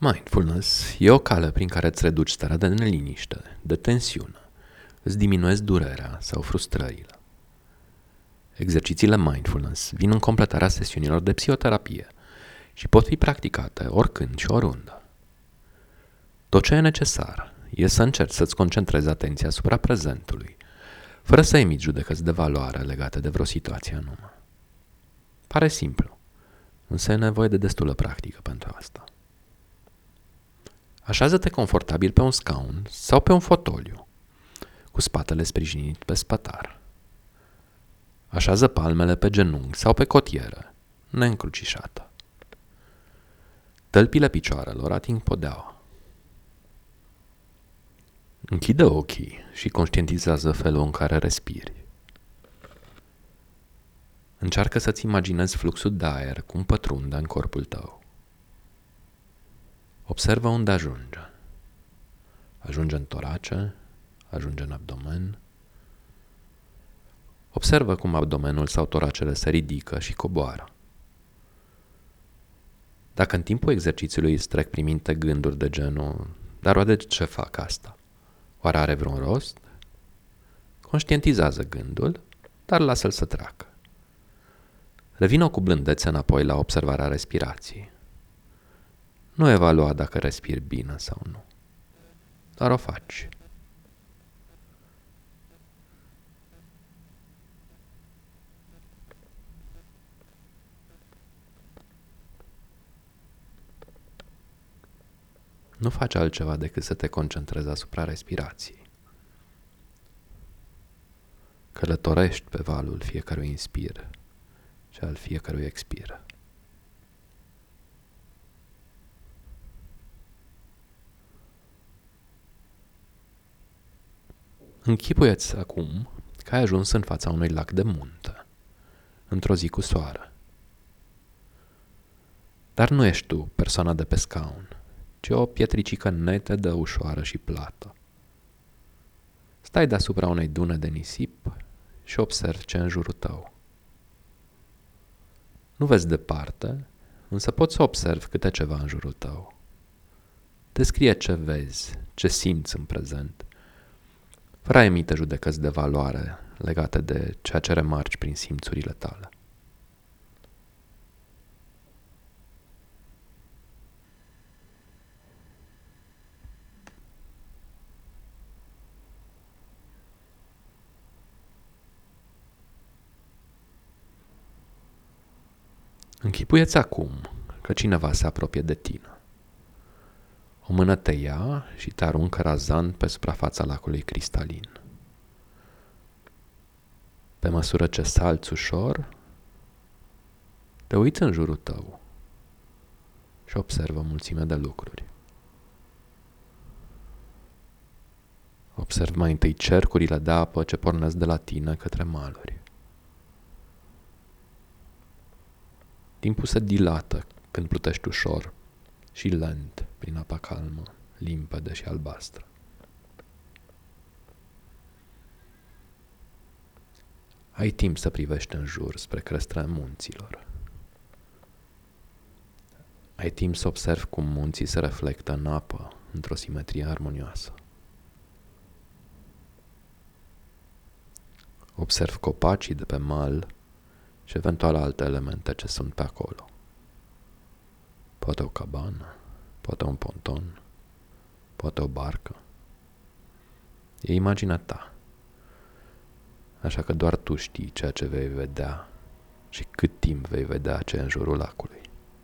Mindfulness e o cale prin care îți reduci starea de neliniște, de tensiune, îți diminuezi durerea sau frustrările. Exercițiile mindfulness vin în completarea sesiunilor de psihoterapie și pot fi practicate oricând și oriunde. Tot ce e necesar e să încerci să-ți concentrezi atenția asupra prezentului, fără să emiți judecăți de valoare legate de vreo situație anume. Pare simplu, însă e nevoie de destulă practică pentru asta. Așează-te confortabil pe un scaun sau pe un fotoliu, cu spatele sprijinit pe spătar. Așează palmele pe genunchi sau pe cotiere, neîncrucișată. Tălpile picioarelor ating podeaua. Închide ochii și conștientizează felul în care respiri. Încearcă să-ți imaginezi fluxul de aer cum pătrunde în corpul tău. Observă unde ajunge. Ajunge în torace, ajunge în abdomen. Observă cum abdomenul sau toracele se ridică și coboară. Dacă în timpul exercițiului îți trec prin minte gânduri de genul, dar oare de ce fac asta? Oare are vreun rost? Conștientizează gândul, dar lasă-l să treacă. Revină cu blândețe înapoi la observarea respirației. Nu evalua dacă respiri bine sau nu, doar o faci. Nu faci altceva decât să te concentrezi asupra respirației. Călătorești pe valul fiecărui inspir și al fiecărui expir. Închipuieți acum că ai ajuns în fața unui lac de munte, într-o zi cu soare. Dar nu ești tu persoana de pe scaun, ci o pietricică netedă, ușoară și plată. Stai deasupra unei dune de nisip și observi ce în jurul tău. Nu vezi departe, însă poți să observi câte ceva în jurul tău. Descrie ce vezi, ce simți în prezent, fără a emite judecăți de valoare legate de ceea ce remarci prin simțurile tale. Închipuieți acum că cineva se apropie de tine. O mână te ia și te aruncă razant pe suprafața lacului cristalin. Pe măsură ce salți ușor, te uiți în jurul tău și observă mulțime de lucruri. Observ mai întâi cercurile de apă ce pornesc de la tine către maluri. Timpul se dilată când plutești ușor și lent prin apa calmă, limpede și albastră. Ai timp să privești în jur spre creșterea munților. Ai timp să observi cum munții se reflectă în apă într-o simetrie armonioasă. Observi copacii de pe mal și eventual alte elemente ce sunt pe acolo. Poate o cabană, poate un ponton, poate o barcă. E imaginea ta. Așa că doar tu știi ceea ce vei vedea și cât timp vei vedea ce e în jurul lacului.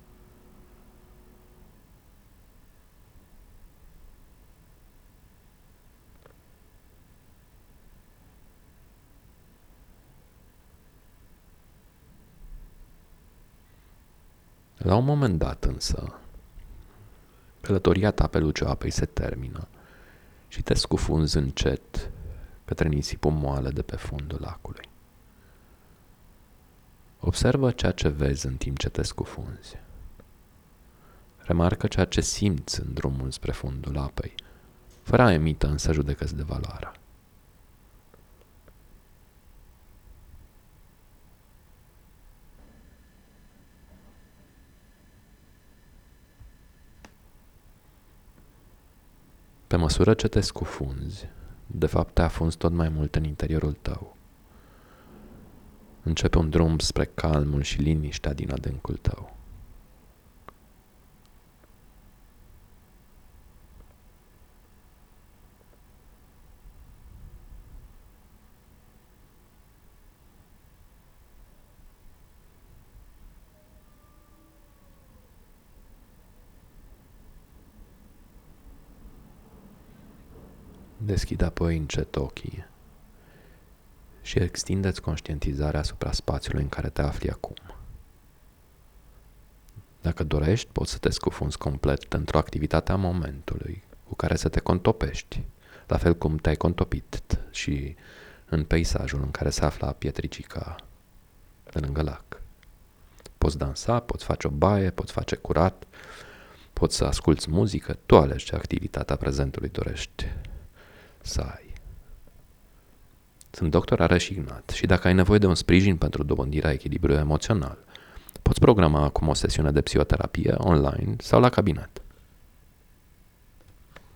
La un moment dat însă, călătoria ta pe luciul apei se termină și te scufunzi încet către nisipul moale de pe fundul lacului. Observă ceea ce vezi în timp ce te scufunzi. Remarcă ceea ce simți în drumul spre fundul apei, fără a emite însă judecăți de valoare. Pe măsură ce te scufunzi, de fapt te afunzi tot mai mult în interiorul tău. Începe un drum spre calmul și liniștea din adâncul tău. Deschid apoi încet ochii și extindeți conștientizarea asupra spațiului în care te afli acum. Dacă dorești, poți să te scufunzi complet într-o activitate a momentului cu care să te contopești, la fel cum te-ai contopit și în peisajul în care se afla pietricica de lângă lac. Poți dansa, poți face o baie, poți face curat, poți să asculți muzică, tu alegi ce activitatea prezentului dorești să ai. Sunt doctor Areș Ignat și dacă ai nevoie de un sprijin pentru dobândirea echilibrului emoțional, poți programa acum o sesiune de psihoterapie online sau la cabinet.